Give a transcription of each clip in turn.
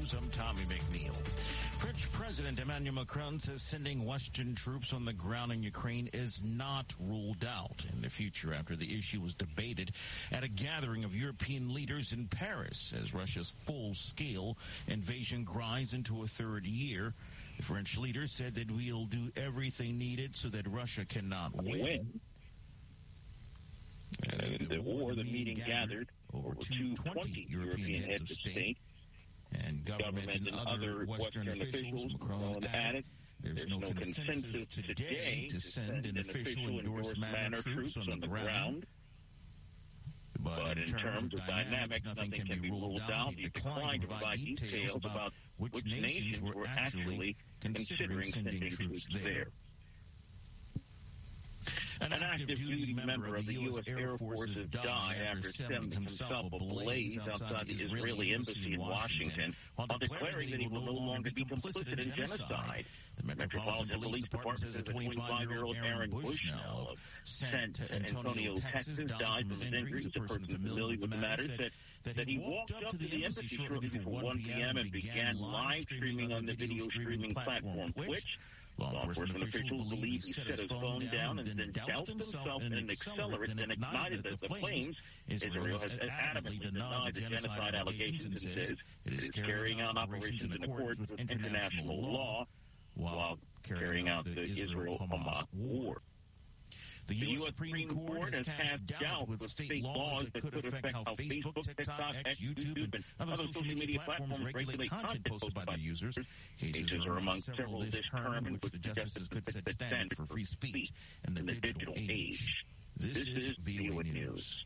News, I'm Tommy McNeil. French President Emmanuel Macron says sending Western troops on the ground in Ukraine is not ruled out in the future after the issue was debated at a gathering of European leaders in Paris as Russia's full-scale invasion grinds into a third year. The French leader said that we'll do everything needed so that Russia cannot win. The meeting gathered over 220 European heads of state and government and other Western officials. Macron added, there's no consensus today to send in official endorsed manner troops on the ground. But in terms of dynamics, nothing can be ruled out. He declined to provide details about which nations were actually considering sending troops there. An active duty member of the U.S. Air Force has died after setting himself ablaze outside the Israeli embassy in Washington while declaring that he will no longer be complicit in genocide. The Metropolitan Police Department says that 25-year-old Aaron Bushnell of San Antonio, Texas, died from his injuries. A person familiar with the matter said that he walked up to the embassy shortly before 1 p.m. and began live streaming on the video streaming platform, which law enforcement officials believe he set his phone down and then doused himself in an accelerant and ignited the flames. Israel has adamantly denied the genocide allegations and says it is carrying out operations in accordance with international law while carrying out the Israel-Hamas war. The U.S. Supreme Court has cast doubt with state laws that could affect how Facebook, TikTok, X, YouTube, and other social media platforms regulate content posted by their users. Cases are among several this term in which the justices could set standards for free speech in the digital age. This is VOA News.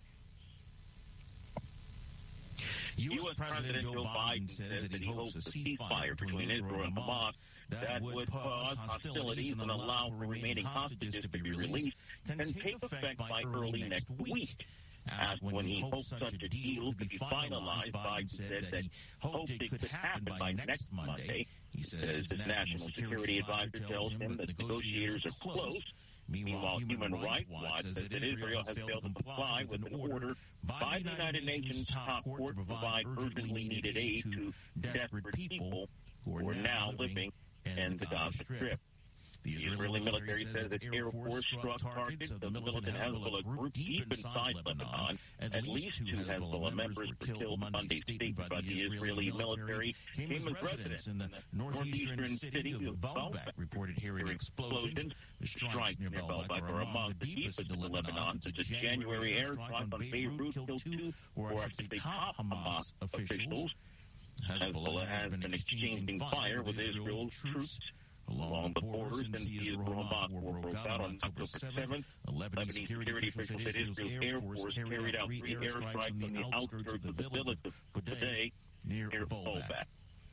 U.S. President Joe Biden says that he hopes a ceasefire between Israel and Hamas that would pause hostilities and allow for remaining hostages to be released can take effect by early next week. Asked when he hopes such a deal could be finalized, Biden said that he hoped it could happen by next Monday. He says his national security advisor tells him that negotiators are close. Meanwhile, Human Rights Watch says that Israel has failed to comply with an order by the United Nations top court to provide urgently needed aid to desperate people who are now living in the Gaza Strip. The Israeli military says that Air Force struck targets of the militant Hezbollah group deep inside Lebanon. At least 2 Hezbollah members were killed Monday. Statement by the Israeli military came as residents in the northeastern city of Baalbek reported hearing explosions. The strikes near Baalbek are among the deepest in Lebanon since a January airstrike on Beirut killed 2 or actually top Hamas officials. Hezbollah has been exchanging fire with Israel's troops along the borders since the Israel-Hamas war broke out on October 7th. Lebanese security officials said Israel's Air Force carried out 3 airstrikes on the outskirts of the village of Budeh near Baalbek.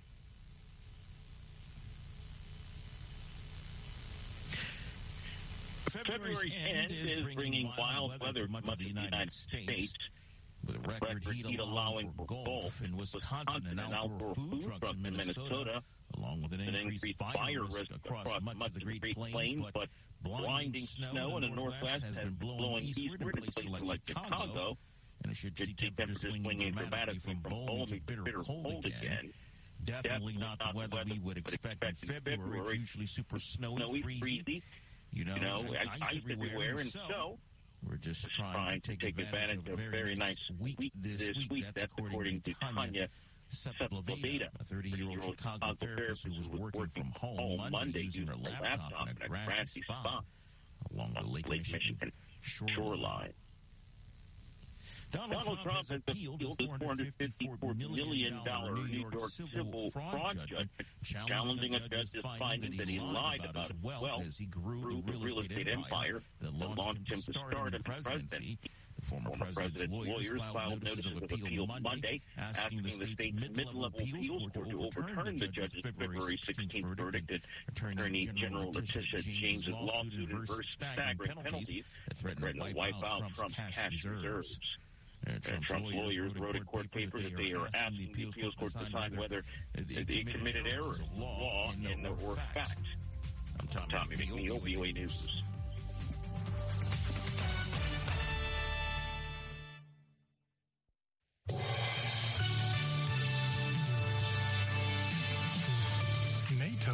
February's end is bringing wild weather to much of the United States, with a record heat allowing for golf in Wisconsin and outdoor food trucks in Minnesota, along with an increased fire risk across much of the Great Plains, but blinding snow in the Northwest has been blowing eastward in places like Chicago, and it should see temperatures swinging dramatically from balmy to bitter cold again. Definitely not the weather we would expect in February. It's usually super snowy, freezy. You know, ice everywhere, and so we're just trying to take advantage of a very nice week this week. That's according to Tanya Sepulveda, a 30-year-old Chicago therapist who was working from home Monday using her laptop in a grassy spot along the Lake Michigan shoreline. Donald Trump has appealed his $454 million New York civil fraud judgment, challenging a judge's finding that he lied about his wealth as he grew the real estate empire that launched him to start in the presidency. The former president's lawyers filed notice of appeal Monday, asking the state's mid-level appeals court to overturn the judge's February 16th verdict that Attorney General Letitia James's lawsuit inversed staggering penalties that threaten to wipe out Trump's cash reserves. Trump's lawyers wrote in court papers that they are asking the appeals court to decide whether they committed errors of law and or fact. I'm Tommy McNeil, VOA News.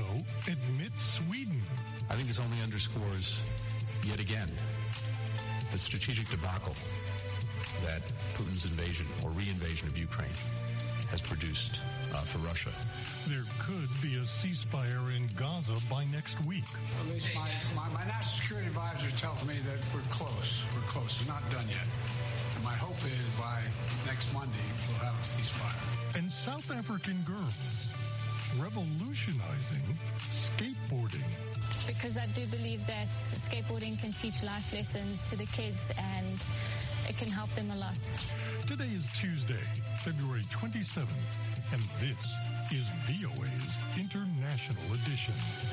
admits Sweden. I think this only underscores, yet again, the strategic debacle that Putin's invasion or reinvasion of Ukraine has produced for Russia. There could be a ceasefire in Gaza by next week. At least my national security advisor tells me that we're close. We're close. We're not done yet. And my hope is by next Monday we'll have a ceasefire. And South African girls revolutionizing skateboarding. Because I do believe that skateboarding can teach life lessons to the kids and it can help them a lot. Today is Tuesday, February 27th, and this is VOA's International Edition.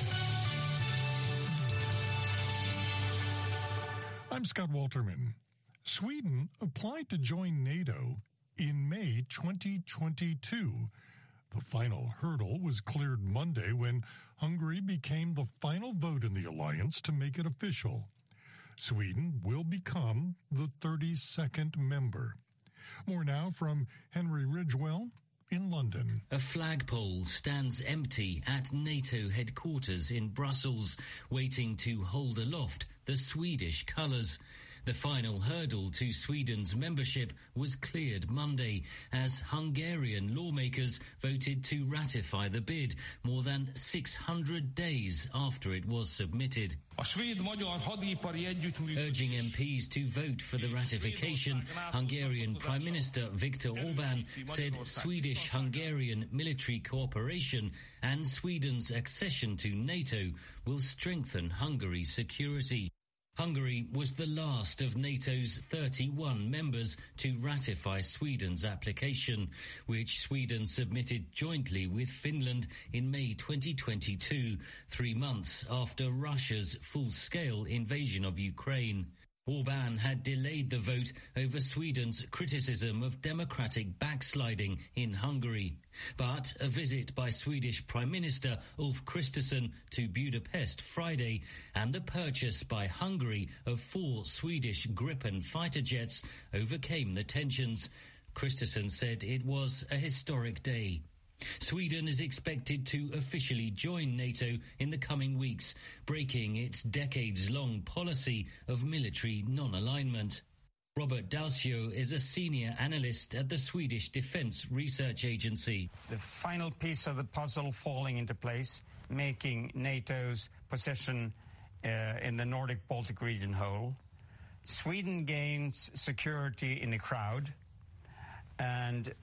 I'm Scott Walterman. Sweden applied to join NATO in May 2022. The final hurdle was cleared Monday when Hungary became the final vote in the alliance to make it official. Sweden will become the 32nd member. More now from Henry Ridgewell in London. A flagpole stands empty at NATO headquarters in Brussels, waiting to hold aloft the Swedish colours. The final hurdle to Sweden's membership was cleared Monday as Hungarian lawmakers voted to ratify the bid more than 600 days after it was submitted. Urging MPs to vote for the ratification, Hungarian Prime Minister Viktor Orbán said Swedish-Hungarian military cooperation and Sweden's accession to NATO will strengthen Hungary's security. Hungary was the last of NATO's 31 members to ratify Sweden's application, which Sweden submitted jointly with Finland in May 2022, 3 months after Russia's full-scale invasion of Ukraine. Orbán had delayed the vote over Sweden's criticism of democratic backsliding in Hungary. But a visit by Swedish Prime Minister Ulf Kristersson to Budapest Friday and the purchase by Hungary of 4 Swedish Gripen fighter jets overcame the tensions. Kristersson said it was a historic day. Sweden is expected to officially join NATO in the coming weeks, breaking its decades-long policy of military non-alignment. Robert Dalcio is a senior analyst at the Swedish Defence Research Agency. The final piece of the puzzle falling into place, making NATO's position in the Nordic-Baltic region whole. Sweden gains security in the crowd and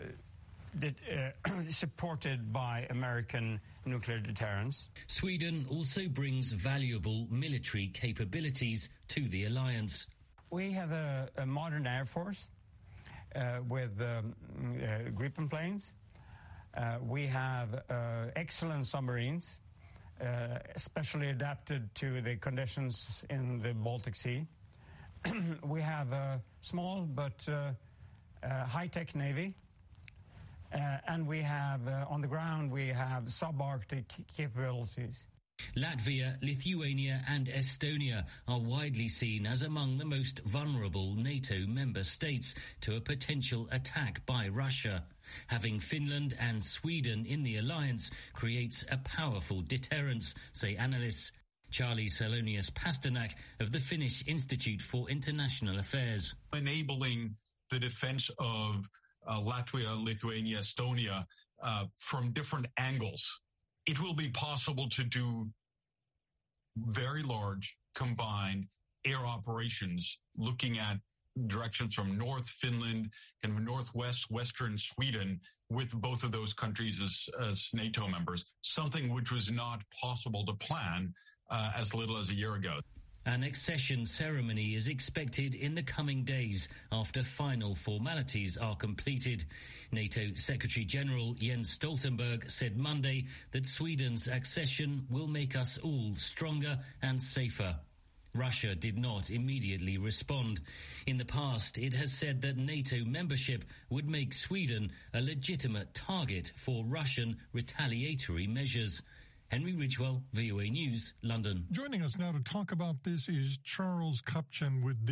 supported by American nuclear deterrence. Sweden also brings valuable military capabilities to the alliance. We have a modern air force with Gripen planes. We have excellent submarines, especially adapted to the conditions in the Baltic Sea. We have a small but high-tech navy. And we have, on the ground, we have subarctic capabilities. Latvia, Lithuania and Estonia are widely seen as among the most vulnerable NATO member states to a potential attack by Russia. Having Finland and Sweden in the alliance creates a powerful deterrence, say analysts. Charlie Salonius Pasternak of the Finnish Institute for International Affairs. Enabling the defense of Latvia, Lithuania, Estonia, from different angles. It will be possible to do very large combined air operations looking at directions from North Finland and northwest, western Sweden with both of those countries as NATO members, something which was not possible to plan as little as a year ago. An accession ceremony is expected in the coming days after final formalities are completed. NATO Secretary-General Jens Stoltenberg said Monday that Sweden's accession will make us all stronger and safer. Russia did not immediately respond. In the past, it has said that NATO membership would make Sweden a legitimate target for Russian retaliatory measures. Henry Ridgewell, VOA News, London. Joining us now to talk about this is Charles Kupchan with the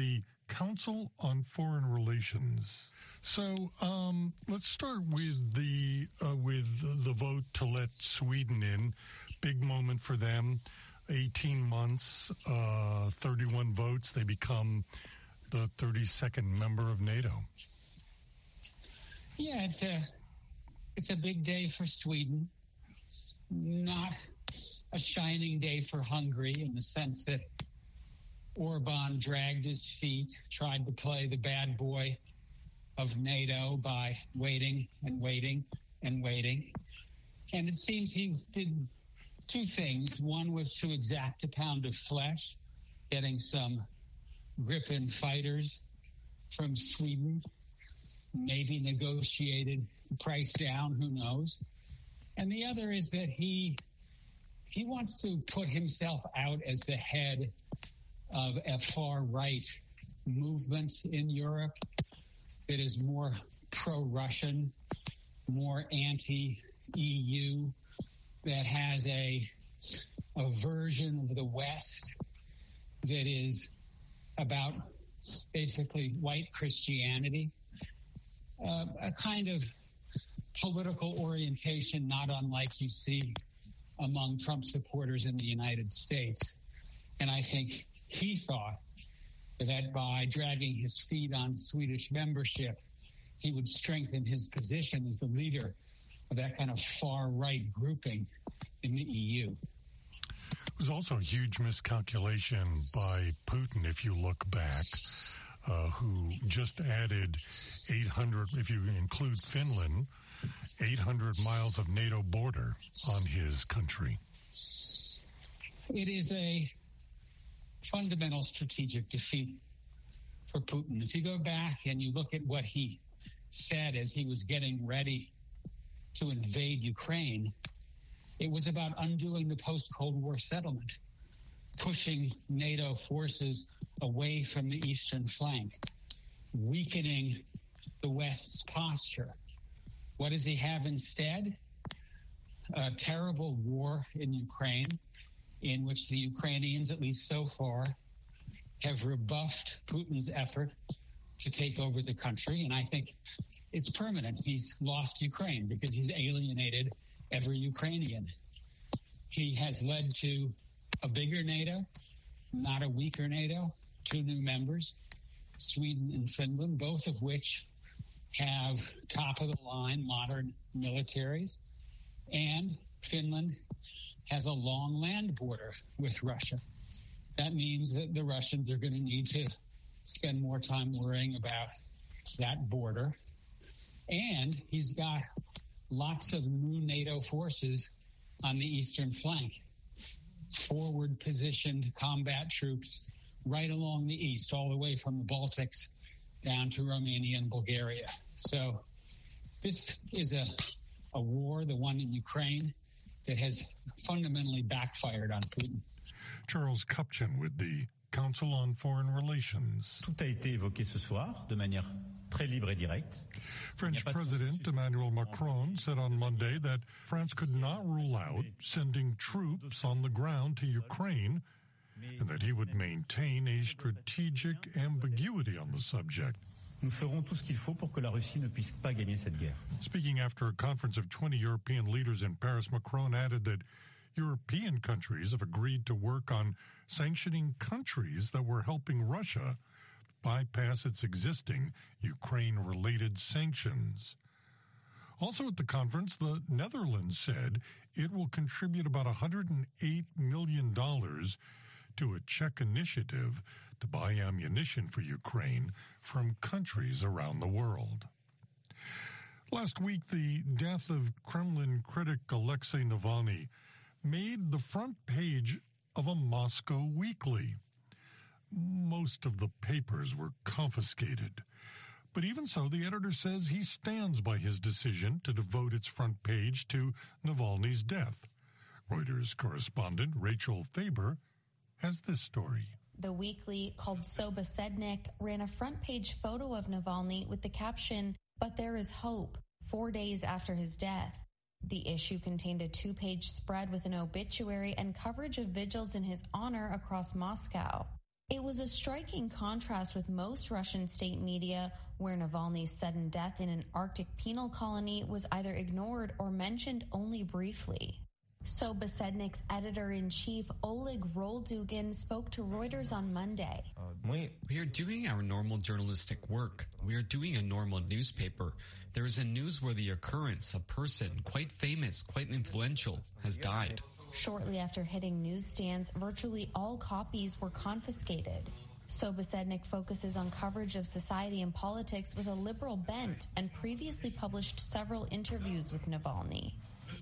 Council on Foreign Relations. So let's start with the vote to let Sweden in. Big moment for them. 18 months, 31 votes. They become the 32nd member of NATO. Yeah, it's a big day for Sweden. Not a shining day for Hungary in the sense that Orban dragged his feet, tried to play the bad boy of NATO by waiting and waiting and waiting. And it seems he did two things. One was to exact a pound of flesh, getting some Gripen fighters from Sweden, maybe negotiated the price down, who knows. And the other is that he wants to put himself out as the head of a far-right movement in Europe that is more pro-Russian, more anti-EU, that has a version of the West that is about basically white Christianity, a kind of political orientation not unlike you see among Trump supporters in the United States. And I think he thought that by dragging his feet on Swedish membership, he would strengthen his position as the leader of that kind of far-right grouping in the EU. It was also a huge miscalculation by Putin, if you look back, who just added 800, if you include Finland, 800 miles of NATO border on his country. It is a fundamental strategic defeat for Putin. If you go back and you look at what he said as he was getting ready to invade Ukraine, it was about undoing the post-Cold War settlement, pushing NATO forces away from the eastern flank, weakening the West's posture. What does he have instead? A terrible war in Ukraine, in which the Ukrainians, at least so far, have rebuffed Putin's effort to take over the country. And I think it's permanent. He's lost Ukraine because he's alienated every Ukrainian. He has led to a bigger NATO, not a weaker NATO, 2 new members, Sweden and Finland, both of which have top-of-the-line modern militaries. And Finland has a long land border with Russia. That means that the Russians are going to need to spend more time worrying about that border. And he's got lots of new NATO forces on the eastern flank, forward-positioned combat troops right along the east, all the way from the Baltics down to Romania and Bulgaria. So this is a war, the one in Ukraine, that has fundamentally backfired on Putin. Charles Kupchan with the Council on Foreign Relations. Tout a été évoqué ce soir de manière très libre et directe. French President Emmanuel Macron said on Monday that France could not rule out sending troops on the ground to Ukraine and that he would maintain a strategic ambiguity on the subject. Nous ferons tout ce qu'il faut pour que la Russie ne puisse pas gagner cette guerre. Speaking after a conference of 20 European leaders in Paris, Macron added that European countries have agreed to work on sanctioning countries that were helping Russia bypass its existing Ukraine-related sanctions. Also at the conference, the Netherlands said it will contribute about $108 million to a Czech initiative to buy ammunition for Ukraine from countries around the world. Last week, the death of Kremlin critic Alexei Navalny made the front page of a Moscow weekly. Most of the papers were confiscated. But even so, the editor says he stands by his decision to devote its front page to Navalny's death. Reuters correspondent Rachel Faber has this story. The weekly, called Sobosednik, ran a front-page photo of Navalny with the caption, "But there is hope," 4 days after his death. The issue contained a 2-page spread with an obituary and coverage of vigils in his honor across Moscow. It was a striking contrast with most Russian state media, where Navalny's sudden death in an Arctic penal colony was either ignored or mentioned only briefly. Sobosednik's editor-in-chief Oleg Roldugin spoke to Reuters on Monday. We are doing our normal journalistic work. We are doing a normal newspaper. There is a newsworthy occurrence. A person, quite famous, quite influential, has died. Shortly after hitting newsstands, virtually all copies were confiscated. Sobosednik focuses on coverage of society and politics with a liberal bent and previously published several interviews with Navalny.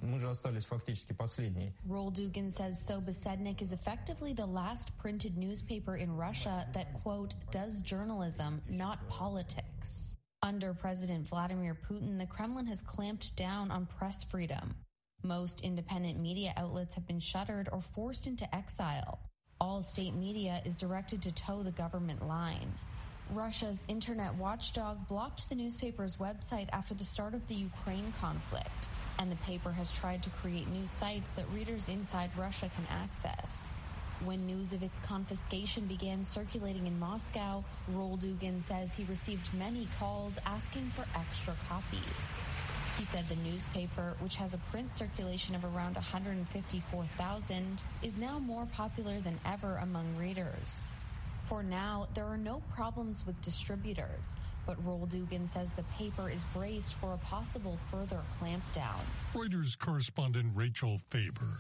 Roldugin says Sobosednik is effectively the last printed newspaper in Russia that, quote, does journalism, not politics. Under President Vladimir Putin, the Kremlin has clamped down on press freedom. Most independent media outlets have been shuttered or forced into exile. All state media is directed to toe the government line. Russia's internet watchdog blocked the newspaper's website after the start of the Ukraine conflict, and the paper has tried to create new sites that readers inside Russia can access. When news of its confiscation began circulating in Moscow, Roldugin says he received many calls asking for extra copies. He said the newspaper, which has a print circulation of around 154,000, is now more popular than ever among readers. For now, there are no problems with distributors, but Roldugin says the paper is braced for a possible further clampdown. Reuters correspondent Rachel Faber.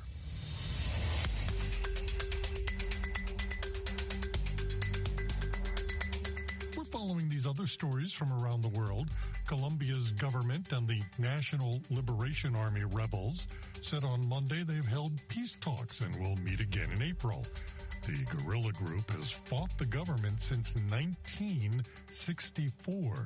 We're following these other stories from around the world. Colombia's government and the National Liberation Army rebels said on Monday they've held peace talks and will meet again in April. The guerrilla group has fought the government since 1964.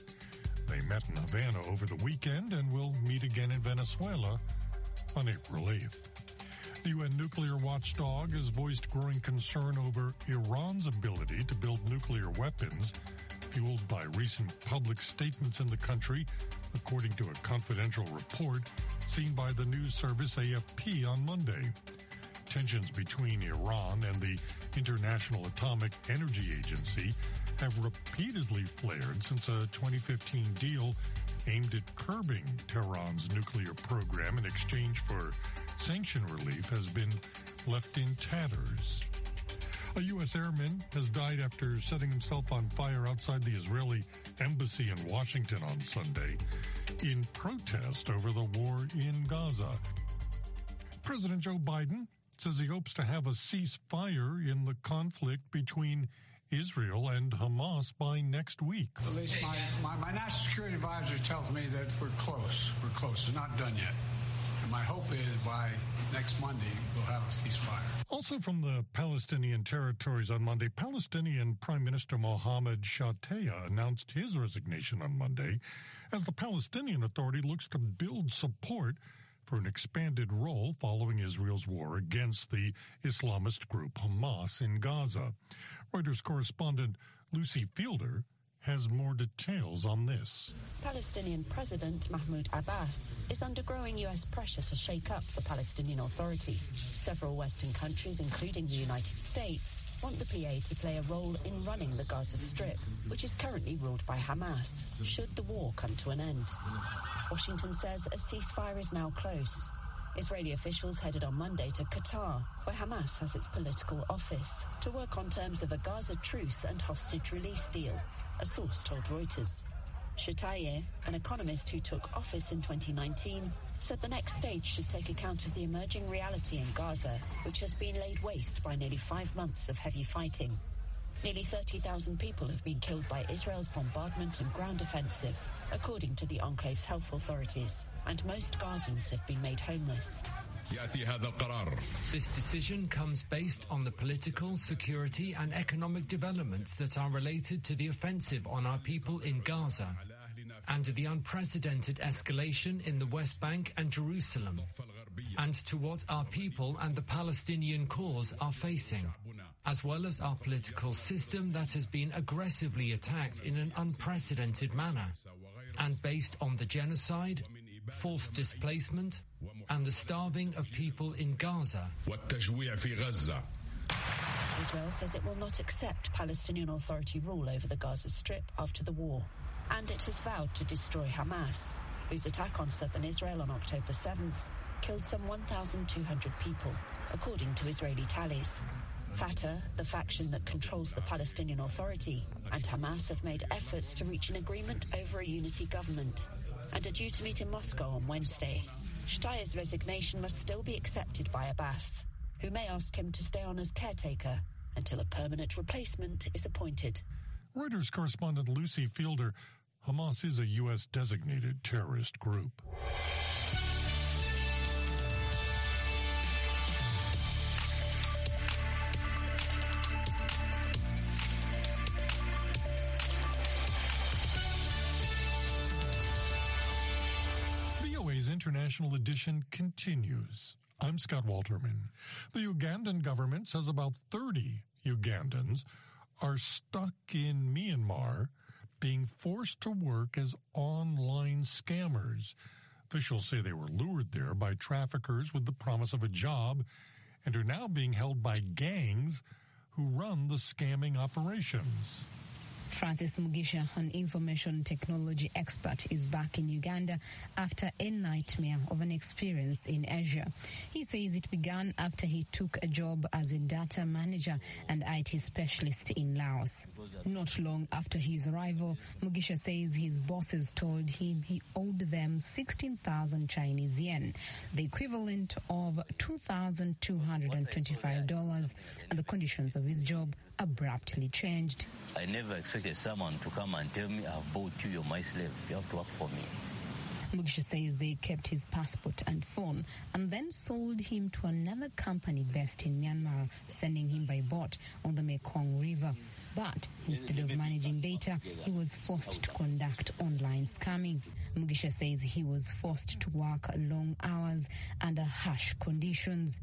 They met in Havana over the weekend and will meet again in Venezuela on April 8th. The UN nuclear watchdog has voiced growing concern over Iran's ability to build nuclear weapons, fueled by recent public statements in the country, according to a confidential report seen by the news service AFP on Monday. Tensions between Iran and the International Atomic Energy Agency have repeatedly flared since a 2015 deal aimed at curbing Tehran's nuclear program in exchange for sanction relief has been left in tatters. A U.S. airman has died after setting himself on fire outside the Israeli embassy in Washington on Sunday in protest over the war in Gaza. President Joe Biden says he hopes to have a ceasefire in the conflict between Israel and Hamas by next week. At least my national security advisor tells me that we're close. We're close. It's not done yet. And my hope is by next Monday, we'll have a ceasefire. Also from the Palestinian territories on Monday, Palestinian Prime Minister Mohammed Shtayyeh announced his resignation on Monday as the Palestinian Authority looks to build support for an expanded role following Israel's war against the Islamist group Hamas in Gaza. Reuters correspondent Lucy Fielder has more details on this. Palestinian President Mahmoud Abbas is under growing U.S. pressure to shake up the Palestinian Authority. Several Western countries, including the United States, want the PA to play a role in running the Gaza Strip, which is currently ruled by Hamas, should the war come to an end. Washington says a ceasefire is now close. Israeli officials headed on Monday to Qatar, where Hamas has its political office, to work on terms of a Gaza truce and hostage release deal, a source told Reuters. Shtayyeh, an economist who took office in 2019, said the next stage should take account of the emerging reality in Gaza, which has been laid waste by nearly 5 months of heavy fighting. Nearly 30,000 people have been killed by Israel's bombardment and ground offensive, according to the enclave's health authorities, and most Gazans have been made homeless. This decision comes based on the political, security and economic developments that are related to the offensive on our people in Gaza and the unprecedented escalation in the West Bank and Jerusalem, and to what our people and the Palestinian cause are facing, as well as our political system that has been aggressively attacked in an unprecedented manner, and based on the genocide, forced displacement, and the starving of people in Gaza. Israel says it will not accept Palestinian Authority rule over the Gaza Strip after the war, and it has vowed to destroy Hamas, whose attack on southern Israel on October 7th killed some 1,200 people, according to Israeli tallies. Fatah, the faction that controls the Palestinian Authority, and Hamas have made efforts to reach an agreement over a unity government and are due to meet in Moscow on Wednesday. Shtayer's resignation must still be accepted by Abbas, who may ask him to stay on as caretaker until a permanent replacement is appointed. Reuters correspondent Lucy Fielder, Hamas is a U.S. designated terrorist group. VOA's International Edition continues. I'm Scott Walterman. The Ugandan government says about 30 Ugandans are stuck in Myanmar being forced to work as online scammers. Officials say they were lured there by traffickers with the promise of a job and are now being held by gangs who run the scamming operations. Francis Mugisha, an information technology expert, is back in Uganda after a nightmare of an experience in Asia. He says it began after he took a job as a data manager and IT specialist in Laos. Not long after his arrival, Mugisha says his bosses told him he owed them 16,000 Chinese yen, the equivalent of $2,225, and the conditions of his job abruptly changed. I never expected someone to come and tell me, I've bought you, you're my slave, you have to work for me. Mugisha says they kept his passport and phone and then sold him to another company based in Myanmar, sending him by boat on the Mekong River. But instead of managing data, he was forced to conduct online scamming. Mugisha says he was forced to work long hours under harsh conditions.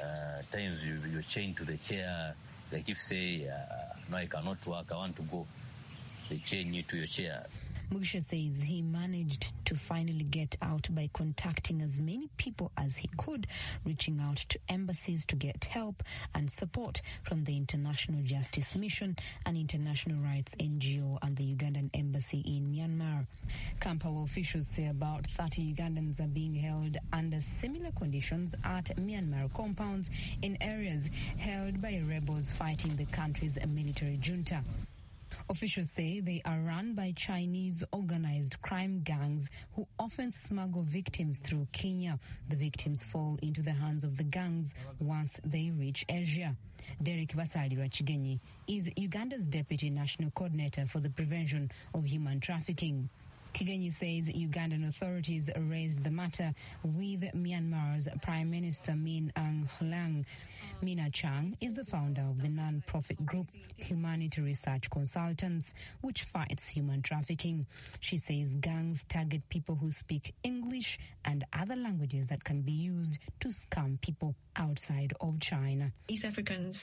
Times you're chained to the chair. Like if say, no, I cannot work, I want to go, they chain you to your chair. Mugisha says he managed to finally get out by contacting as many people as he could, reaching out to embassies to get help and support from the International Justice Mission, an international rights NGO, and the Ugandan embassy in Myanmar. Kampala officials say about 30 Ugandans are being held under similar conditions at Myanmar compounds in areas held by rebels fighting the country's military junta. Officials say they are run by Chinese organized crime gangs who often smuggle victims through Kenya. The victims fall into the hands of the gangs once they reach Asia. Derek Basalirwa Chigenyi is Uganda's Deputy National Coordinator for the Prevention of Human Trafficking. Kigenyi says Ugandan authorities raised the matter with Myanmar's Prime Minister Min Aung Hlaing. Mina Chang is the founder of the non-profit group Humanity Research Consultants, which fights human trafficking. She says gangs target people who speak English and other languages that can be used to scam people outside of China. East Africans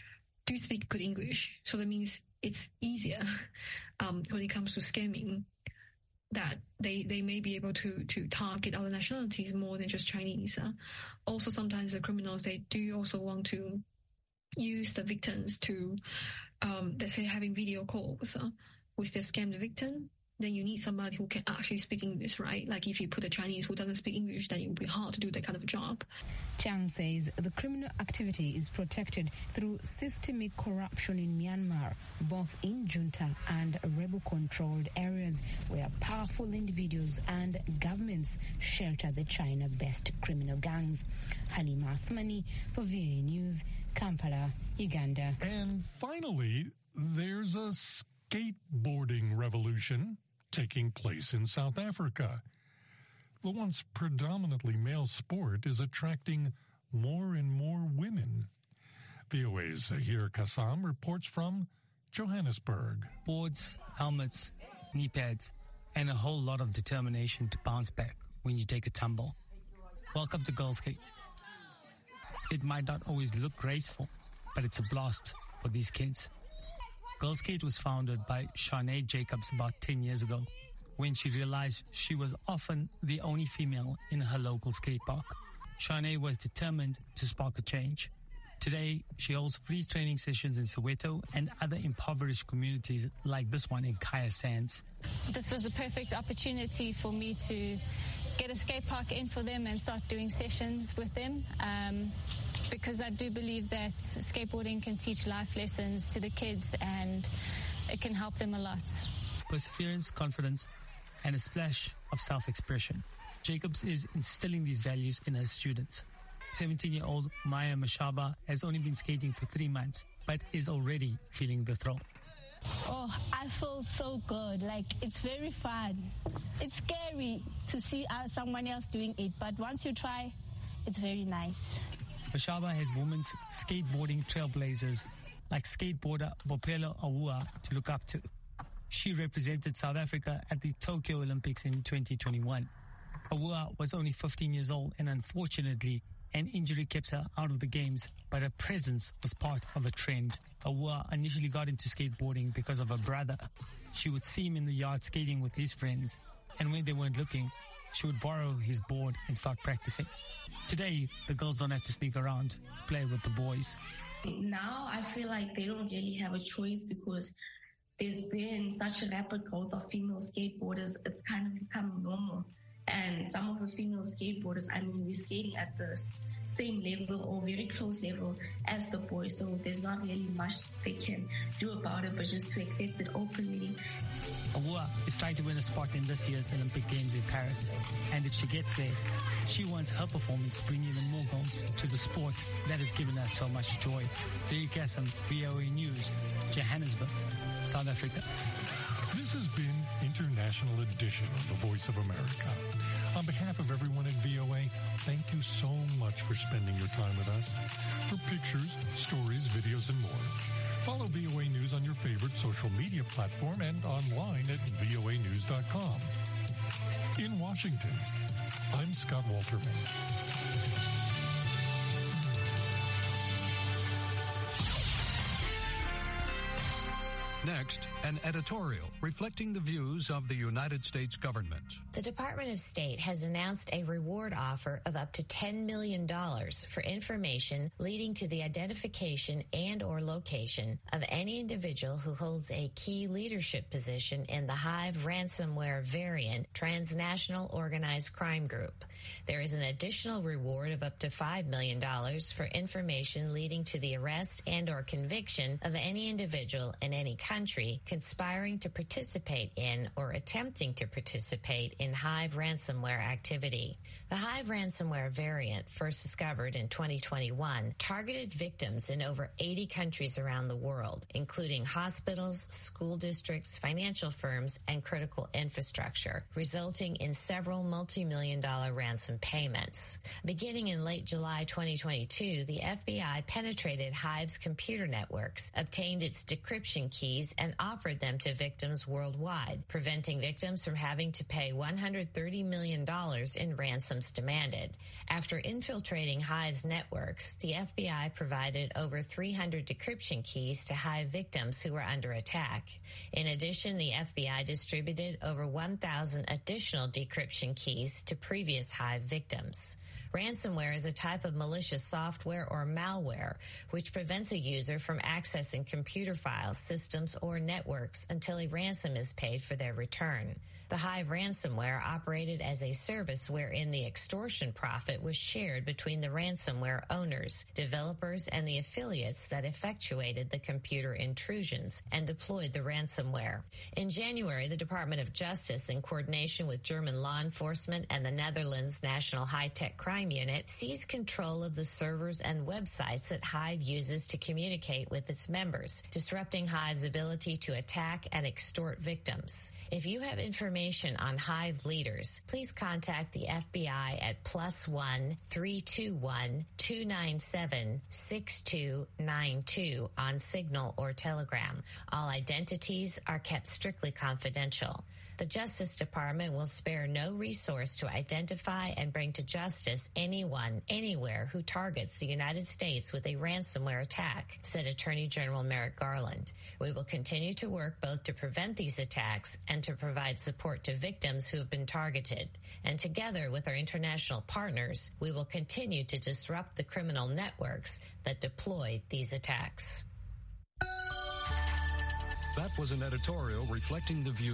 do speak good English, so that means it's easier when it comes to scamming, that they may be able to target other nationalities more than just Chinese. Also, sometimes the criminals, they do also want to use the victims to, let's say, having video calls with the scammed victim. Then you need somebody who can actually speak English, right? Like if you put a Chinese who doesn't speak English, then it would be hard to do that kind of job. Chang says the criminal activity is protected through systemic corruption in Myanmar, both in junta and rebel-controlled areas where powerful individuals and governments shelter the China-based criminal gangs. Halima Athmani for VOA News, Kampala, Uganda. And finally, there's a skateboarding revolution taking place in South Africa. The once predominantly male sport is attracting more and more women. VOA's Zahir Kassam reports from Johannesburg. Boards, helmets, knee pads, and a whole lot of determination to bounce back when you take a tumble. Welcome to Girl Skate. It might not always look graceful, but it's a blast for these kids. Girl Skate was founded by Shanae Jacobs about 10 years ago, when she realized she was often the only female in her local skate park. Shanae was determined to spark a change. Today, she holds free training sessions in Soweto and other impoverished communities like this one in Kaya Sands. This was the perfect opportunity for me to get a skate park in for them and start doing sessions with them, because I do believe that skateboarding can teach life lessons to the kids and it can help them a lot. Perseverance, confidence, and a splash of self-expression. Jacobs is instilling these values in her students. 17-year-old Maya Mashaba has only been skating for 3 months, but is already feeling the thrill. Oh, I feel so good. Like, it's very fun. It's scary to see someone else doing it, but once you try, it's very nice. Mashaba has women's skateboarding trailblazers like skateboarder Bophelo Awua to look up to. She represented South Africa at the Tokyo Olympics in 2021. Awua was only 15 years old, and unfortunately, an injury kept her out of the games, but her presence was part of a trend. Awua initially got into skateboarding because of her brother. She would see him in the yard skating with his friends, and when they weren't looking, she would borrow his board and start practicing. Today, the girls don't have to sneak around to play with the boys. Now I feel like they don't really have a choice because there's been such a rapid growth of female skateboarders. It's kind of become normal. And some of the female skateboarders, I mean, we're skating at the same level or very close level as the boys. So there's not really much they can do about it, but just to accept it openly. Awua is trying to win a spot in this year's Olympic Games in Paris. And if she gets there, she wants her performance to bring even more goals to the sport that has given us so much joy. Siri Kassam, VOA News, Johannesburg, South Africa. This has been International Edition of The Voice of America. On behalf of everyone at VOA, thank you so much for spending your time with us. For pictures, stories, videos, and more, follow VOA News on your favorite social media platform and online at voanews.com. In Washington, I'm Scott Walterman. Next, an editorial reflecting the views of the United States government. The Department of State has announced a reward offer of up to $10 million for information leading to the identification and or location of any individual who holds a key leadership position in the Hive ransomware variant transnational organized crime group. There is an additional reward of up to $5 million for information leading to the arrest and or conviction of any individual in any country conspiring to participate in or attempting to participate in Hive ransomware activity. The Hive ransomware variant, first discovered in 2021, targeted victims in over 80 countries around the world, including hospitals, school districts, financial firms, and critical infrastructure, resulting in several multi-million-dollar ransom payments. Beginning in late July 2022, the FBI penetrated Hive's computer networks, obtained its decryption keys, and offered them to victims worldwide, preventing victims from having to pay $130 million in ransoms demanded. After infiltrating Hive's networks, the FBI provided over 300 decryption keys to Hive victims who were under attack. In addition, the FBI distributed over 1,000 additional decryption keys to previous Hive victims. Ransomware is a type of malicious software or malware which prevents a user from accessing computer files, systems, or networks until a ransom is paid for their return. The Hive ransomware operated as a service wherein the extortion profit was shared between the ransomware owners, developers, and the affiliates that effectuated the computer intrusions and deployed the ransomware. In January, the Department of Justice, in coordination with German law enforcement and the Netherlands National High-Tech Crime Unit, seized control of the servers and websites that Hive uses to communicate with its members, disrupting Hive's ability to attack and extort victims. If you have information on Hive leaders, please contact the FBI at +1 321 297 6292 on Signal or Telegram. All identities are kept strictly confidential. The Justice Department will spare no resource to identify and bring to justice anyone, anywhere who targets the United States with a ransomware attack, said Attorney General Merrick Garland. We will continue to work both to prevent these attacks and to provide support to victims who have been targeted. And together with our international partners, we will continue to disrupt the criminal networks that deploy these attacks. That was an editorial reflecting the view